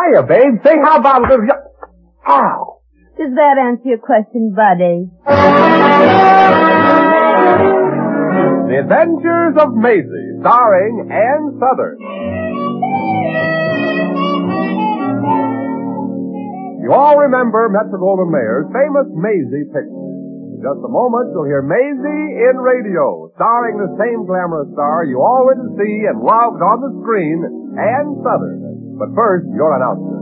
Hiya, babe. Say, how about a little... Ow! Does that answer your question, buddy? The Adventures of Maisie, starring Ann Southern. You all remember Metro-Goldwyn-Mayer's famous Maisie picture. In just a moment, you'll hear Maisie in radio, starring the same glamorous star you all went to see and loved on the screen, Ann Southern. But first, your announcer.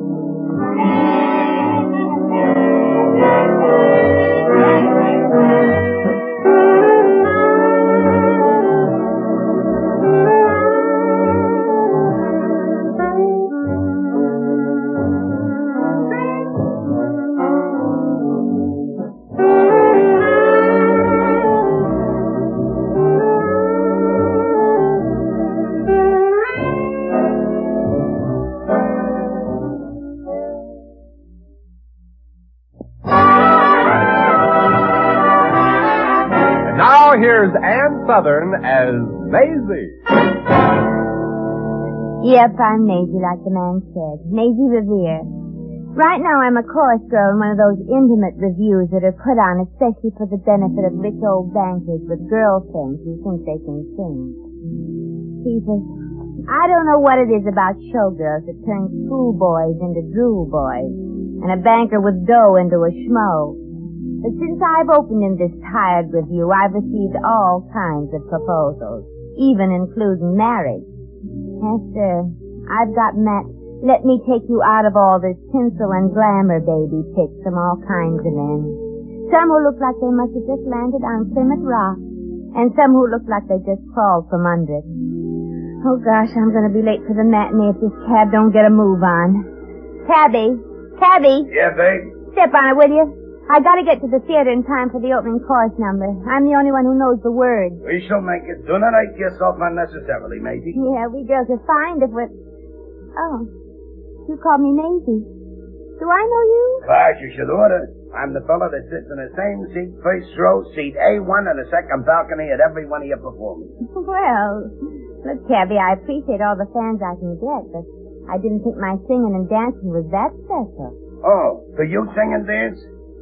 Here's Ann Southern as Maisie. Yep, I'm Maisie, like the man said. Maisie Revere. Right now I'm a chorus girl in one of those intimate reviews that are put on especially for the benefit of rich old bankers with girl friends who think they can sing. Jesus, I don't know what it is about showgirls that turns schoolboys into drool boys and a banker with dough into a schmo. But since I've opened in this tired review, I've received all kinds of proposals, even including marriage. Esther, I've got Matt, let me take you out of all this tinsel and glamour baby pics from all kinds of men. Some who look like they must have just landed on Plymouth Rock, and some who look like they just crawled from under it. Oh gosh, I'm gonna be late for the matinee if this cab don't get a move on. Cabby! Yeah, babe? Step on it, will you? I gotta get to the theater in time for the opening chorus number. I'm the only one who knows the words. We shall make it. Do not hate yourself unnecessarily, Maisie. Yeah, we girls are fine if we're... Oh, you called me Maisie. Do I know you? Gosh, you should order. I'm the fellow that sits in the same seat, first row, seat A1 in the second balcony at every one of your performances. Well, look, Cabby, I appreciate all the fans I can get, but I didn't think my singing and dancing was that special. Oh, do you sing and dance?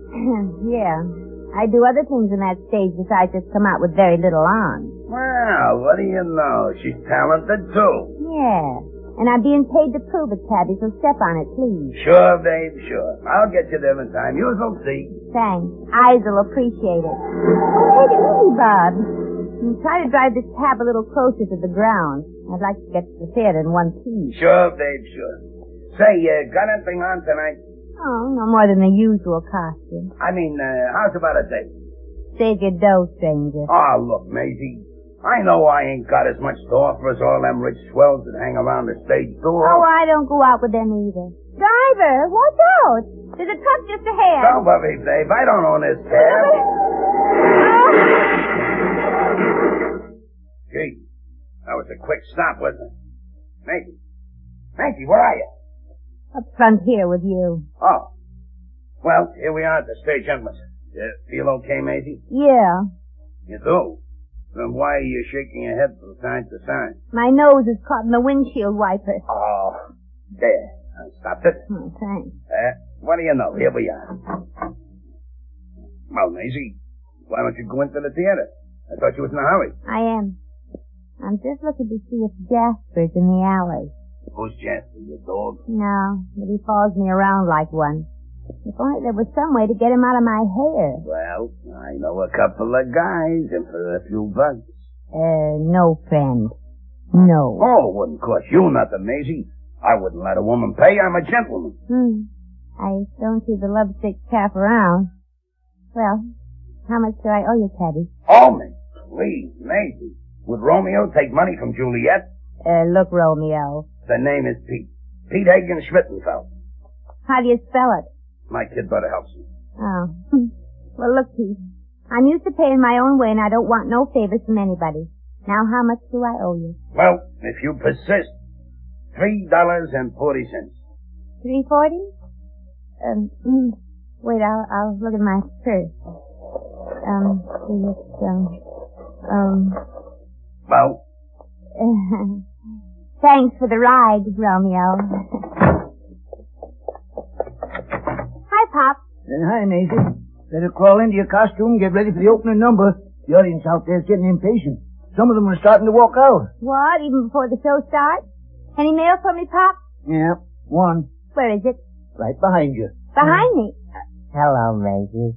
Yeah. I do other things on that stage besides just come out with very little on. Well, what do you know? She's talented, too. Yeah. And I'm being paid to prove it, Cabby, so step on it, please. Sure, babe, sure. I'll get you there in time. You'll see. Thanks. Eyes will appreciate it. Oh, take it easy, Bob. And try to drive this cab a little closer to the ground. I'd like to get to the theater in one piece. Sure, babe, sure. Say, got anything on tonight? Oh, no more than the usual costume. I mean, how's about a date? Save your dough, stranger. Oh, look, Maisie. I know I ain't got as much to offer as all them rich swells that hang around the stage door. Oh, I don't go out with them either. Driver, watch out. There's a truck just ahead. Don't worry, babe. I don't own this cab. Gee, that was a quick stop, wasn't it? Maisie, where are you? Up front here with you. Oh. Well, here we are at the stage entrance. You feel okay, Maisie? Yeah. You do? Then why are you shaking your head from side to side? My nose is caught in the windshield wiper. Oh, there. I stopped it. Oh, thanks. What do you know? Here we are. Well, Maisie, why don't you go into the theater? I thought you was in a hurry. I am. I'm just looking to see if Jasper's in the alley. Who's Jasper, your dog? No, but he follows me around like one. If only there was some way to get him out of my hair. Well, I know a couple of guys, and for a few bucks. No, friend. No. Oh, it wouldn't cost you nothing, Maisie. I wouldn't let a woman pay. I'm a gentleman. I don't see the lovesick calf around. Well, how much do I owe you, Cabby? Oh, me, please, Maisie. Would Romeo take money from Juliet? Look, Romeo. The name is Pete. Pete Hagen Schmittenfeld. How do you spell it? My kid brother helps me. Oh. Well, look, Pete. I'm used to paying my own way, and I don't want no favors from anybody. Now, how much do I owe you? Well, if you persist, $3.40. $3.40? Wait, I'll look at my purse. Well? Thanks for the ride, Romeo. Hi, Maisie. Better crawl into your costume and get ready for the opening number. The audience out there's getting impatient. Some of them are starting to walk out. What? Even before the show starts? Any mail for me, Pop? Yeah, one. Where is it? Right behind you. Behind me. Hello, Maisie.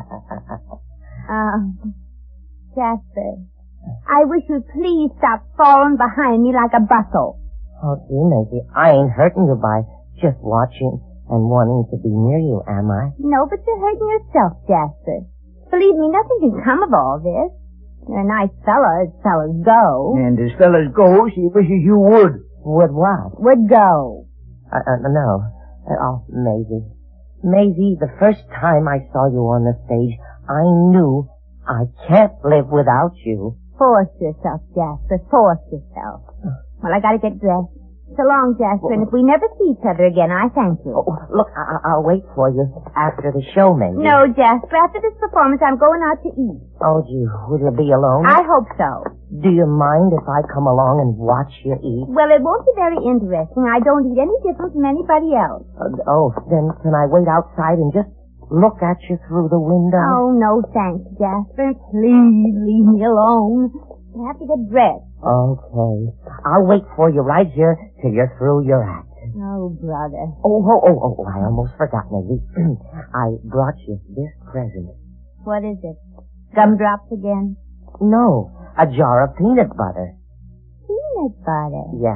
Jasper. I wish you'd please stop falling behind me like a bustle. Oh, gee, Maisie, I ain't hurting you by just watching and wanting to be near you, am I? No, but you're hurting yourself, Jasper. Believe me, nothing can come of all this. You're a nice fella as fellas go. And as fellas go, she wishes you would. Would what? Would go. No. Oh, Maisie. Maisie, the first time I saw you on the stage, I knew I can't live without you. Force yourself, Jasper. Force yourself. Well, I gotta get dressed. So long, Jasper, and if we never see each other again, I thank you. Oh, look, I'll wait for you after the show, Maisie. No, Jasper, after this performance, I'm going out to eat. Oh, gee, will you be alone? I hope so. Do you mind if I come along and watch you eat? Well, it won't be very interesting. I don't eat any different from anybody else. Then can I wait outside and just look at you through the window? Oh, no, thanks, Jasper. Please leave me alone. I have to get dressed. Okay. I'll wait for you right here till you're through your act. Oh, brother. Oh, I almost forgot, Maisie. I brought you this present. What is it? Gumdrops again? No, a jar of peanut butter. Peanut butter? Yeah.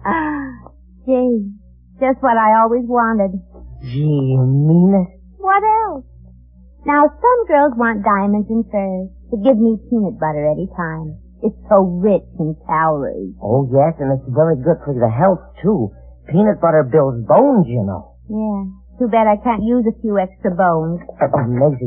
Gee, just what I always wanted. Gee, you mean it? What else? Now, some girls want diamonds and furs, but give me peanut butter any time. It's so rich in calories. Oh, yes, and it's very good for the health, too. Peanut butter builds bones, you know. Yeah. Too bad I can't use a few extra bones. Oh, Maisie,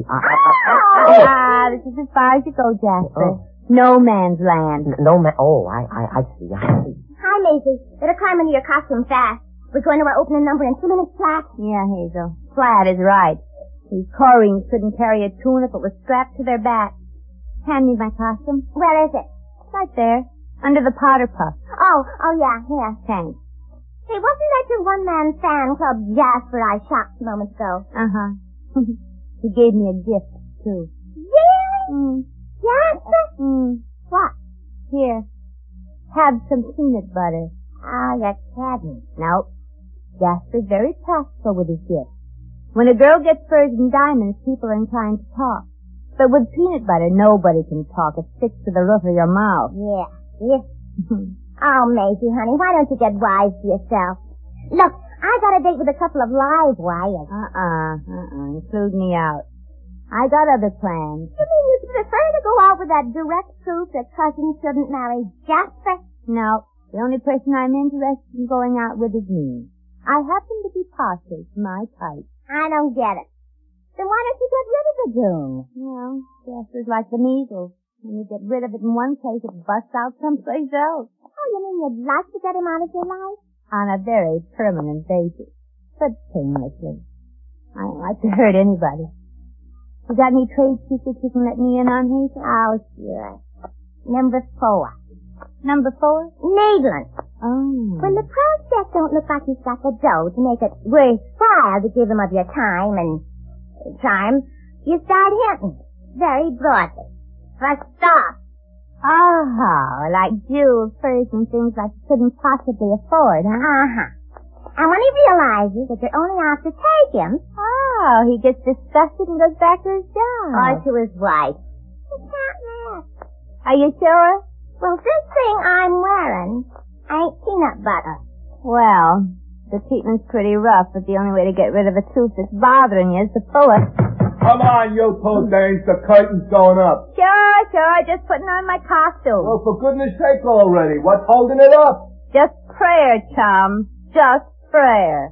this is as far as you go, Jasper. No man's land. No man. Oh, I see. Hi, Maisie. Better climb into your costume fast. We're going to our opening number in 2 minutes flat. Yeah, Hazel. Flat is right. These chorines couldn't carry a tune if it was strapped to their back. Hand me my costume. Where is it? Right there. Under the powder puff. Oh, yeah, here. Thanks. Hey, wasn't that your one-man fan club, Jasper, I shocked a moment ago? Uh-huh. He gave me a gift, too. Really? Jasper? What? Here. Have some peanut butter. Oh, you're kidding. Nope. Jasper's very practical with his gift. When a girl gets furs and diamonds, people are inclined to talk. But with peanut butter, nobody can talk. It sticks to the roof of your mouth. Yeah. Oh, Maisie, honey, why don't you get wise to yourself? Look, I got a date with a couple of live wires. Include me out. I got other plans. You mean you'd prefer to go out with that direct proof that Cousin shouldn't marry Jasper? No, the only person I'm interested in going out with is me. I happen to be partial to my type. I don't get it. Then why don't you get rid of the goon? Well, Jasper's like the measles. When you get rid of it in one place, it busts out someplace else. Oh, you mean you'd like to get him out of your life? On a very permanent basis. But painlessly. I don't like to hurt anybody. You got any trade secrets you can let me in on, Hazel? Oh, sure. Number 4. Number 4? Needling. Oh. When the prospect don't look like he's got the dough to make it worthwhile to give him of your time and charm, you start hinting very broadly. First off. Oh, like jewels, furs, and things like you couldn't possibly afford, huh? Uh-huh. And when he realizes that you're only out to take him... Oh, he gets disgusted and goes back to his job. Or to his wife. You can't miss. Are you sure? Well, this thing I'm wearing ain't peanut butter. Well, the treatment's pretty rough, but the only way to get rid of a tooth that's bothering you is to pull it. Come on, you two dames, the curtain's going up. Sure, just putting on my costume. Well, for goodness sake already, what's holding it up? Just prayer, chum. Just prayer.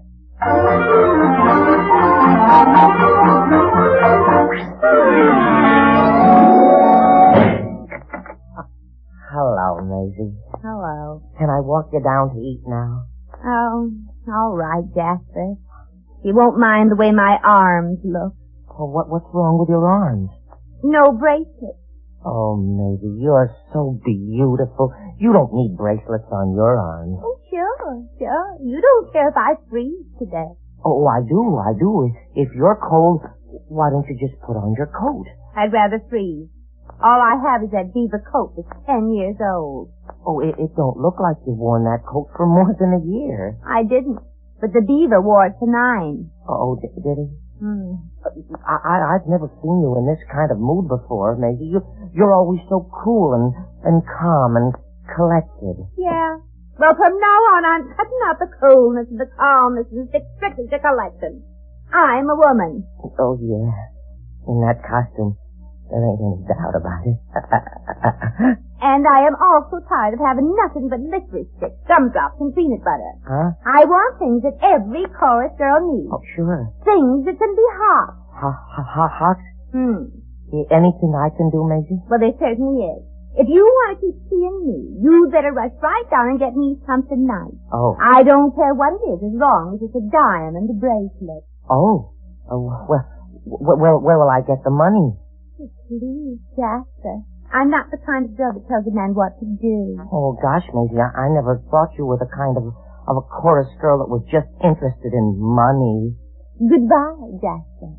Hello, Maisie. Hello. Can I walk you down to eat now? Oh, all right, Jasper. You won't mind the way my arms look. Oh, what's wrong with your arms? No bracelet. Oh, Maisie, you're so beautiful. You don't need bracelets on your arms. Oh, sure. You don't care if I freeze today. Oh, I do. If you're cold, why don't you just put on your coat? I'd rather freeze. All I have is that beaver coat that's 10 years old. Oh, it don't look like you've worn that coat for more than a year. I didn't. But the beaver wore it for 9. Oh, did he? I've never seen you in this kind of mood before, Maisie. You're always so cool and calm and collected. Yeah. Well, from now on, I'm cutting out the coolness and the calmness and strictly to collection. I'm a woman. Oh, yeah. In that costume, there ain't any doubt about it. And I am also tired of having nothing but licorice sticks, gumdrops, and peanut butter. Huh? I want things that every chorus girl needs. Oh, sure. Things that can be hot. Hot? Anything I can do, Maisie? Well, there certainly is. If you want to keep seeing me, you'd better rush right down and get me something nice. Oh. I don't care what it is, as long as it's a diamond bracelet. Oh. Where will I get the money? Please, Jasper. I'm not the kind of girl that tells a man what to do. Oh, gosh, Maisie, I never thought you were the kind of a chorus girl that was just interested in money. Goodbye, Jasper.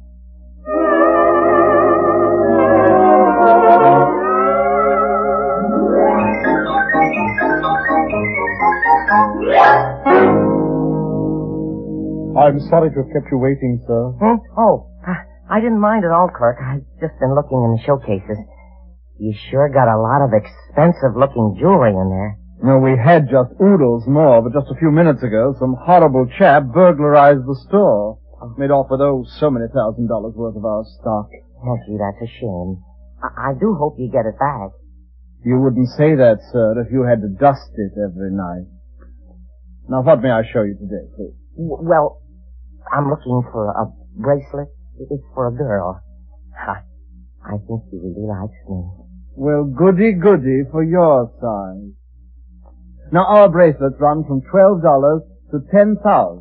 I'm sorry to have kept you waiting, sir. Oh, I didn't mind at all, clerk. I've just been looking in the showcases. You sure got a lot of expensive-looking jewelry in there. No, we had just oodles more, but just a few minutes ago, some horrible chap burglarized the store. Made off with, so many $1,000 worth of our stock. Oh, gee, that's a shame. I do hope you get it back. You wouldn't say that, sir, if you had to dust it every night. Now, what may I show you today, please? Well, I'm looking for a bracelet. It's for a girl. I think she really likes me. Well, goody for your size. Now, our bracelets run from $12 to $10,000.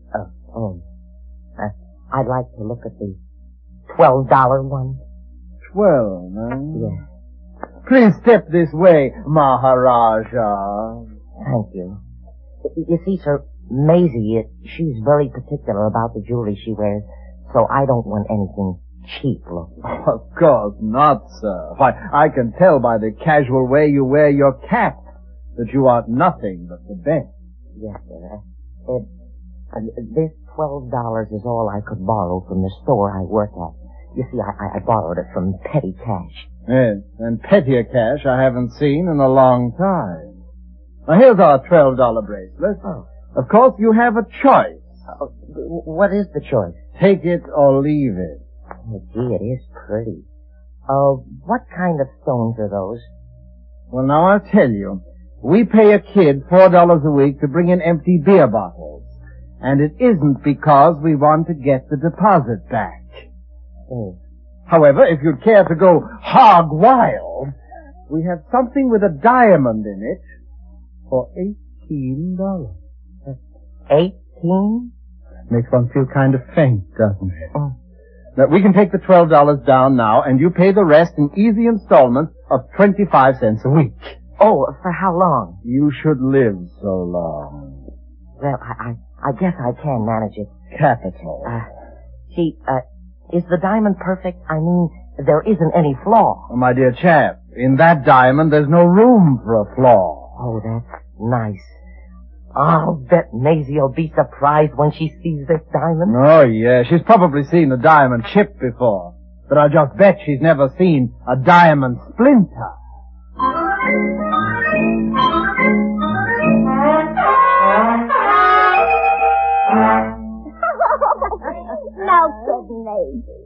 I'd like to look at the $12 one. 12, huh? Yes. Please step this way, Maharaja. Thank you. You see, sir, Maisie, she's very particular about the jewelry she wears, so I don't want anything cheap looking. Of course not, sir. Why, I can tell by the casual way you wear your cap that you are nothing but the best. Yes, sir. This $12 is all I could borrow from the store I work at. You see, I borrowed it from petty cash. Yes, and pettier cash I haven't seen in a long time. Now, here's our $12 bracelet. Oh. Of course, you have a choice. What is the choice? Take it or leave it. Oh, gee, it is pretty. What kind of stones are those? Well, now I'll tell you. We pay a kid $4 a week to bring in empty beer bottles. And it isn't because we want to get the deposit back. Oh. However, if you'd care to go hog wild, we have something with a diamond in it for $18. 18? Makes one feel kind of faint, doesn't it? Oh. Now, we can take the $12 down now, and you pay the rest in easy installments of 25 cents a week. Oh, for how long? You should live so long. Well, I guess I can manage it. Capital. Is the diamond perfect? I mean, there isn't any flaw. Oh, my dear chap, in that diamond there's no room for a flaw. Oh, that's nice. I'll bet Maisie will be surprised when she sees this diamond. Oh, yeah, she's probably seen a diamond chip before. But I just bet she's never seen a diamond splinter. No kidding, Maisie.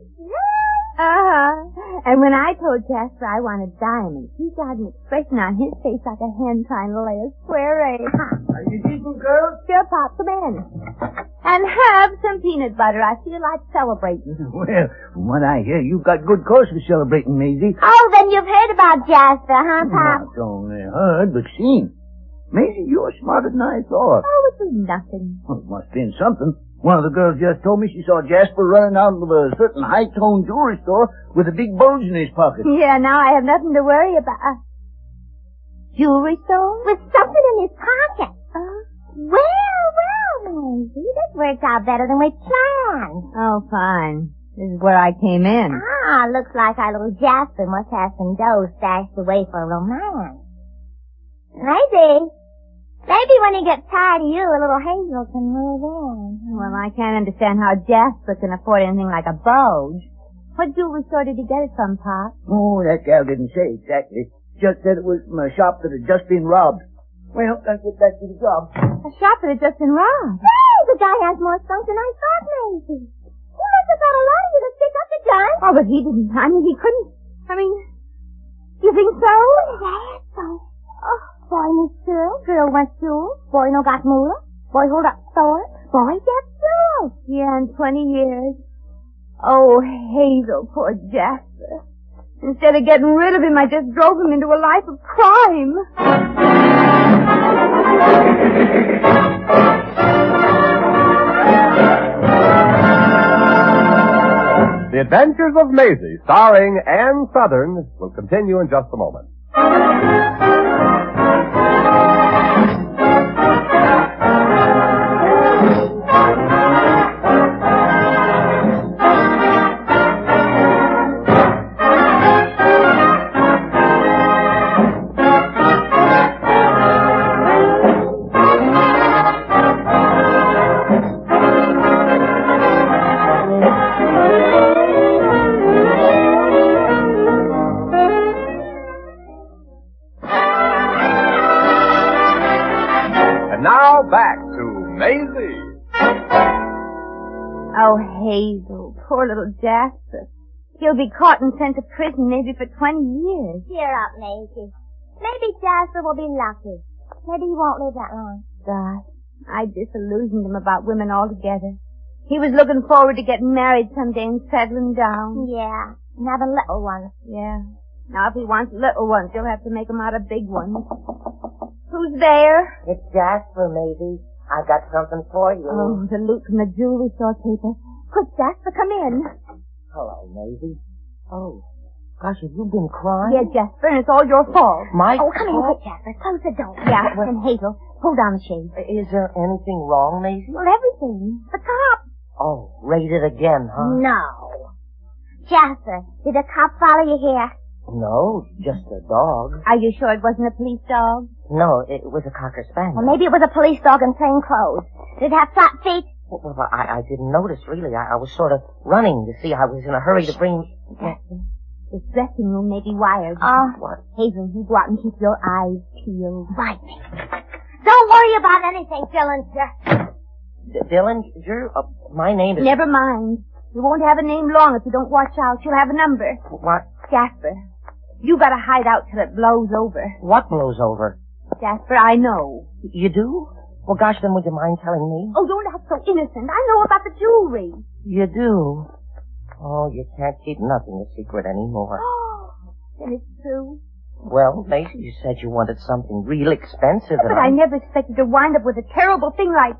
And when I told Jasper I wanted diamonds, he got an expression on his face like a hen trying to lay a square egg. Are you decent, girls? Sure, Pop, come in. And have some peanut butter. I feel like celebrating. Well, from what I hear, you've got good cause for celebrating, Maisie. Oh, then you've heard about Jasper, huh, Pop? Not only heard, but seen. Maisie, you're smarter than I thought. Oh, it was nothing. Well, it must have been something. One of the girls just told me she saw Jasper running out of a certain high-tone jewelry store with a big bulge in his pocket. Yeah, now I have nothing to worry about. Jewelry store? With something in his pocket. Well, Maisie, this worked out better than we planned. Oh, fine. This is where I came in. Ah, looks like our little Jasper must have some dough stashed away for romance. Maybe when he gets tired of you, a little Hazel can move in. Well, I can't understand how Jasper can afford anything like a bulge. What jewelry store did he get it from, Pop? Oh, that gal didn't say exactly. Just said it was from a shop that had just been robbed. Well, let's get back to the job. A shop that had just been robbed. Hey, the guy has more spunk than I thought, Maisie. He must have got a lot of you to stick up the gun. Oh, but he didn't. I mean, he couldn't. I mean, you think so? Yes, so. Oh, boy miss girl went school, boy no got moolah, boy hold up store, boy get school. Yeah, in 20 years. Oh, Hazel, poor Jasper. Instead of getting rid of him, I just drove him into a life of crime. The Adventures of Maisie, starring Ann Southern, will continue in just a moment. Now back to Maisie. Oh, Hazel, poor little Jasper. He'll be caught and sent to prison maybe for 20 years. Cheer up, Maisie. Maybe Jasper will be lucky. Maybe he won't live that long. God, I disillusioned him about women altogether. He was looking forward to getting married someday and settling down. Yeah, and having little ones. Yeah. Now, if he wants little ones, he'll have to make them out of big ones. Who's there? It's Jasper, Maisie. I got something for you. Oh, the loot from the jewelry store paper. Quick, Jasper, come in. Hello, Maisie. Oh, gosh, have you been crying? Yeah, Jasper, and it's all your fault. My Oh, come in fault? quick, Jasper. Close the door. Yeah, and Hazel, pull down the shade. Is there anything wrong, Maisie? Well, everything. The cop. Oh, raid it again, huh? No. Jasper, did the cop follow you here? No, just a dog. Are you sure it wasn't a police dog? No, it was a Cocker Spaniel. Well, maybe it was a police dog in plain clothes. Did it have flat feet? Well, I didn't notice, really. I was sort of running to see. I was in a hurry to bring... Jasper, this dressing room may be wired. What? Hazel, you go out and keep your eyes peeled. Right. Don't worry about anything, Dillinger. Dillinger? My name is... Never mind. You won't have a name long if you don't watch out. You'll have a number. What? Jasper, you gotta hide out till it blows over. What blows over? Jasper, I know. You do? Well, gosh, then would you mind telling me? Oh, don't act so innocent. I know about the jewelry. You do? Oh, you can't keep nothing a secret anymore. Oh, then it's true. Well, Maisie, you said you wanted something real expensive. But I never expected to wind up with a terrible thing like...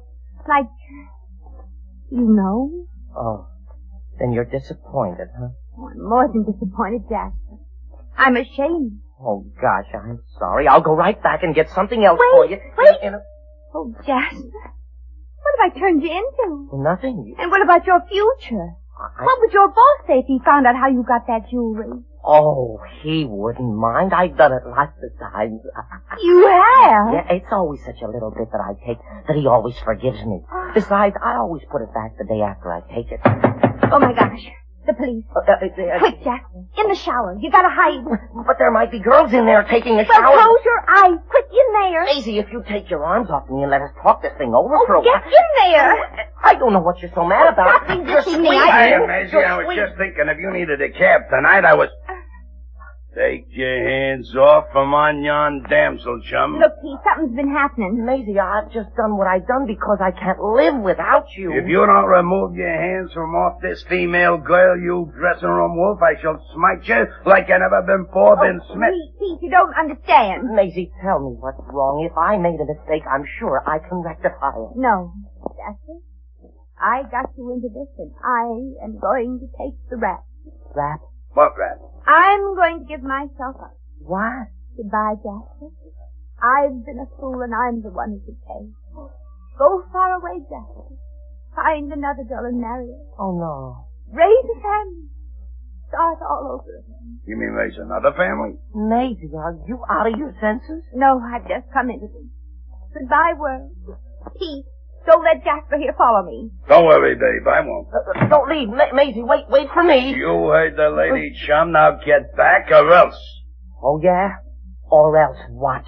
You know? Oh, then you're disappointed, huh? Oh, I'm more than disappointed, Jasper. I'm ashamed. Oh, gosh, I'm sorry. I'll go right back and get something else Wait, for you. wait. Oh, Jasper. What have I turned you into? Nothing. And what about your future? What would your boss say if he found out how you got that jewelry? Oh, he wouldn't mind. I've done it lots of times. You have? Yeah, it's always such a little bit that I take that he always forgives me. Besides, I always put it back the day after I take it. Oh, my gosh. The police. Quick, Jasper. In the shower. You gotta hide. But there might be girls in there taking a Well, shower. close your eyes. Quick, in there. Maisie, if you take your arms off me and let us talk this thing over for a Get while. in there. I don't know what you're so mad about. Stop You're resisting me. sweet. Hey, Maisie, You're I was sweet. just thinking if you needed a cab tonight, I was... Take your hands off from on yon damsel, chum. Look, Pete, something's been happening. Maisie, I've just done what I've done because I can't live without you. If you don't remove your hands from off this female girl, you dressing room wolf, I shall smite you like you never before been smit. Pete, you don't understand. Maisie, tell me what's wrong. If I made a mistake, I'm sure I can rectify it. No, Jasper. I got you into this, and I am going to take the rap. Rap? What rap? I'm going to give myself up. What? Goodbye, Jasper. I've been a fool, and I'm the one who should pay. Go far away, Jasper. Find another girl and marry her. Oh, no. Raise a family. Start all over again. You mean raise another family? Maisie, are you out of your senses? No, I've just come into them. Goodbye, world. Pete, don't let Jasper here follow me. Don't worry, babe. I won't. Don't leave. Maisie, wait for me. You heard the lady, chum. Now get back or else. Oh, yeah? Or else what?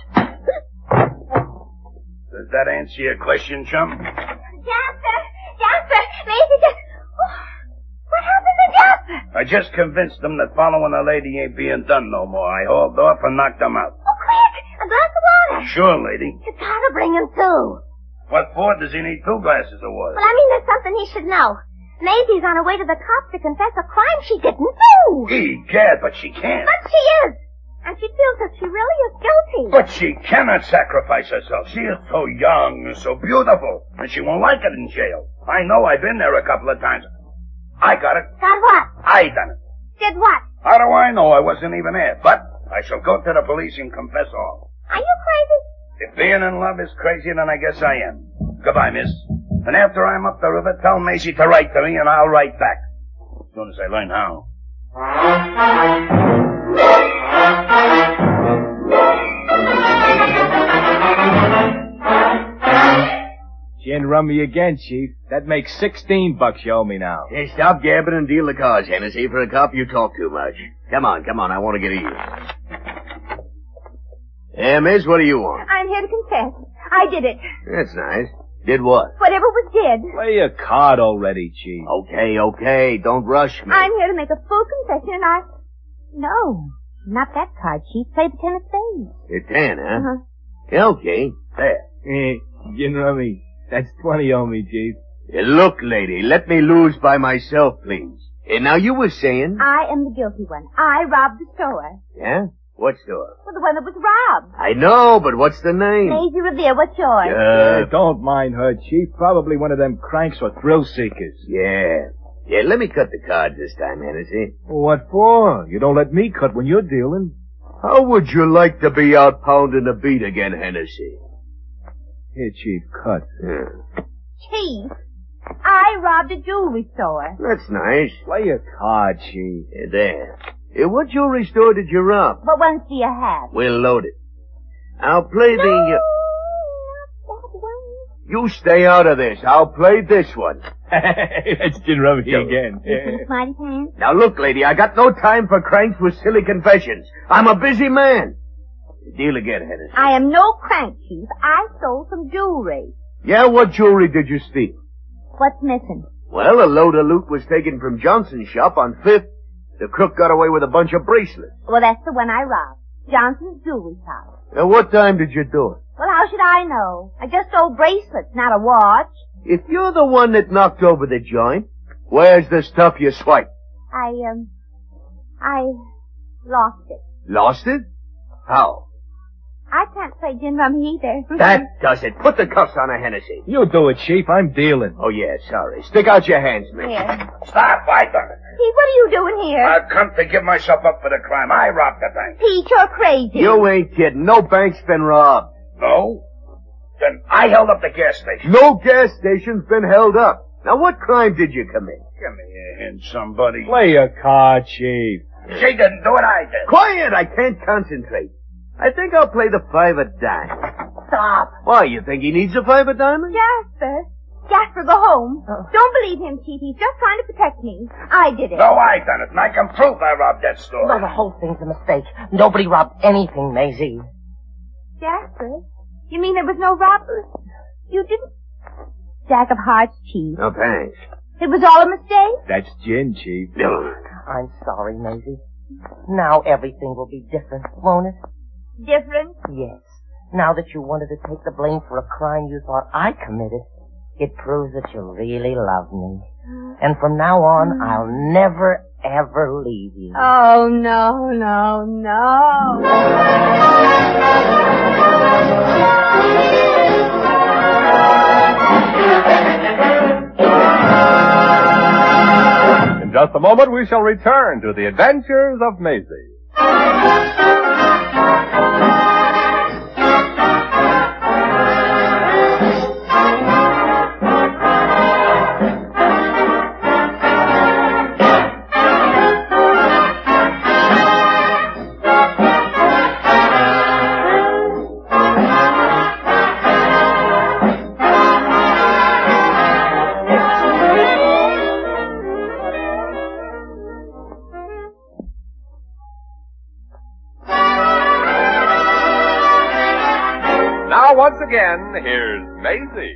Does that answer your question, chum? Jasper, Maisie just... What happened to Jasper? I just convinced them that following a lady ain't being done no more. I hauled off and knocked them out. Oh, quick! A glass of water. Sure, lady. You gotta bring him too. What for does he need 2 glasses of water? Well, I mean, there's something he should know. Maisie's on her way to the cops to confess a crime she didn't do. Egad, but she can't. But she is. And she feels that she really is guilty. But she cannot sacrifice herself. She is so young and so beautiful. And she won't like it in jail. I know. I've been there a couple of times. I got it. Got what? I done it. Did what? How do I know? I wasn't even there. But I shall go to the police and confess all. Are you crazy? If being in love is crazy, then I guess I am. Goodbye, miss. And after I'm up the river, tell Maisie to write to me, and I'll write back. As soon as I learn how. Gin rummy again, Chief. That makes $16 you owe me now. Hey, stop gabbing and deal the cards, Hennessy. For a cop, you talk too much. Come on, I want to get even. Miss, what do you want? I'm here to confess. I did it. That's nice. Did what? Whatever was did. Play a card already, Chief. Okay. Don't rush me. I'm here to make a full confession and I... No, not that card, Chief. Play the 10 of spades. It's 10, huh? Uh-huh. Yeah, okay. There. Gin rummy. That's 20 you owe me, Chief. Look, lady, let me lose by myself, please. Now, you were saying... I am the guilty one. I robbed the store. Yeah? What store? Well, the one that was robbed. I know, but what's the name? Maisie Revere, what's yours? Don't mind her, Chief. Probably one of them cranks or thrill seekers. Yeah, let me cut the cards this time, Hennessy. What for? You don't let me cut when you're dealing. How would you like to be out pounding the beat again, Hennessy? Here, Chief, cut. Yeah. Chief, I robbed a jewelry store. That's nice. Play a card, Chief. There. What jewelry store did you rob? What ones do you have? We'll load it. I'll play No, the... not that one. You stay out of this. I'll play this one. That's Gin rummy again. Smarty pants. Now look, lady, I got no time for cranks with silly confessions. I'm a busy man. Deal again, Hennessy. I am no crank, Chief. I stole some jewelry. Yeah, what jewelry did you steal? What's missing? Well, a load of loot was taken from Johnson's shop on 5th. The crook got away with a bunch of bracelets. Well, that's the one I robbed. Johnson's jewelry shop. Now, what time did you do it? Well, how should I know? I just stole bracelets, not a watch. If you're the one that knocked over the joint, where's the stuff you swiped? I lost it. Lost it? How? I can't play gin rummy either. That does it. Put the cuffs on her, Hennessy. You do it, Chief. I'm dealing. Oh, yeah, sorry. Stick out your hands, miss. Here. Stop! I done it. Pete, what are you doing here? I've come to give myself up for the crime. I robbed the bank. Pete, you're crazy. You ain't kidding. No bank's been robbed. No? Then I held up the gas station. No gas station's been held up. Now, what crime did you commit? Give me a hint, somebody. Play a card, Chief. She didn't do it, I did. Quiet! I can't concentrate. I think I'll play the 5 of diamonds. Stop. Why, you think he needs a 5 of diamonds? Jasper, go home. Don't believe him, Chief. He's just trying to protect me. I did it. No, I done it, and I can prove I robbed that store. Well, the whole thing's a mistake. Nobody robbed anything, Maisie. Jasper, you mean there was no robbery? You didn't... Jack of hearts, Chief. No, thanks. It was all a mistake? That's gin, Chief. I'm sorry, Maisie. Now everything will be different, won't it? Different? Yes. Now that you wanted to take the blame for a crime you thought I committed, it proves that you really love me. And from now on, I'll never, ever leave you. Oh, no, no, no. In just a moment, we shall return to the adventures of Maisie. now, once again, here's Maisie.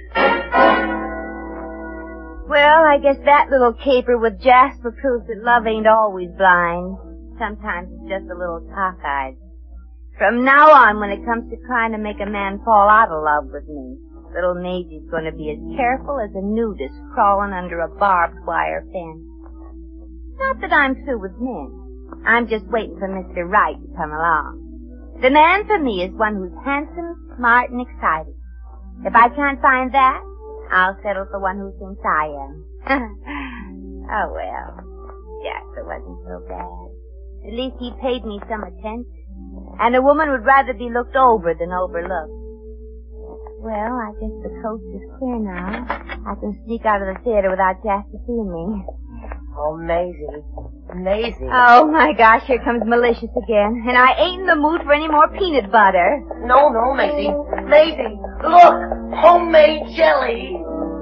Well, I guess that little caper with Jasper proves that love ain't always blind. Sometimes it's just a little cockeyed. From now on, when it comes to trying to make a man fall out of love with me, little Maisie's going to be as careful as a nudist crawling under a barbed wire fence. Not that I'm through with men. I'm just waiting for Mr. Right to come along. The man for me is one who's handsome, smart, and excited. If I can't find that, I'll settle for one who thinks I am. Oh, well, Jasper wasn't so bad. At least he paid me some attention. And a woman would rather be looked over than overlooked. Well, I guess the coast is clear now. I can sneak out of the theater without Jasper seeing me. Oh, Maisie. Maisie. Oh, my gosh, here comes Malicious again. And I ain't in the mood for any more peanut butter. No, Maisie. Maisie, look! Homemade jelly!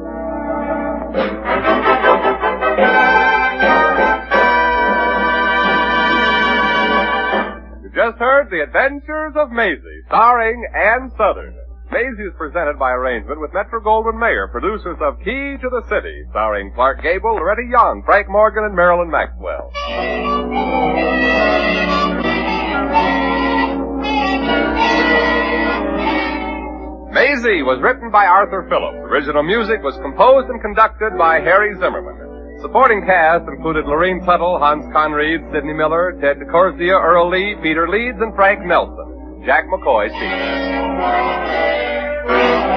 You just heard The Adventures of Maisie, starring Ann Southern. Maisie is presented by arrangement with Metro-Goldwyn-Mayer, producers of Key to the City, starring Clark Gable, Loretta Young, Frank Morgan, and Marilyn Maxwell. Maisie was written by Arthur Phillips. Original music was composed and conducted by Harry Zimmerman. Supporting cast included Lorene Tuttle, Hans Conried, Sidney Miller, Ted DeCorzia, Earl Lee, Peter Leeds, and Frank Nelson. Jack McCoy speaking.